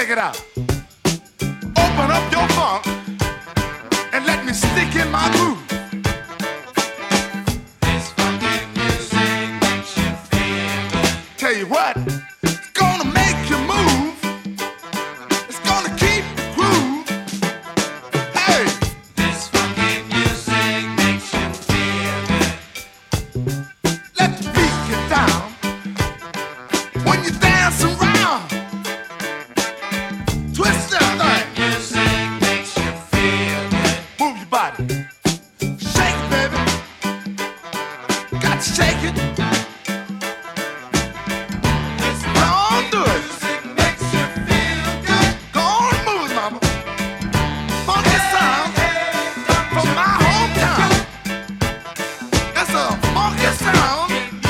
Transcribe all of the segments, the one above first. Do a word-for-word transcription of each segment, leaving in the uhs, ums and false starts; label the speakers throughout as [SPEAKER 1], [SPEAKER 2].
[SPEAKER 1] check it out. Open up your funk and let me stick in my groove. This funky music makes you feel good. Tell you what, it's gonna make you move. It's gonna keep you groove. Hey, this funky music makes you feel good. Let the beat get down when you dance around. Twist that thing. Music makes you feel good. Move your body. Shake it, baby. Got to shake it. Go on, do it. Music makes you feel good. Go on, move it, mama. Funky sound from my hometown. It's a funky sound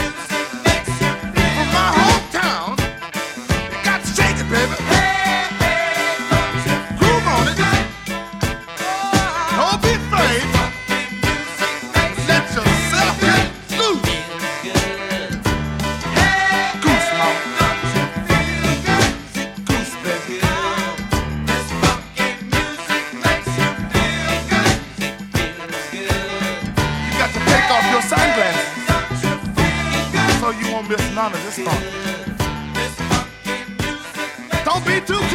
[SPEAKER 1] from my hometown. Got to shake it, baby. Groove on it. Don't be afraid. Let yourself get loose. Goose, mama. Goose, baby. You got to take off your sunglasses so you won't miss none of this stuff. Don't be too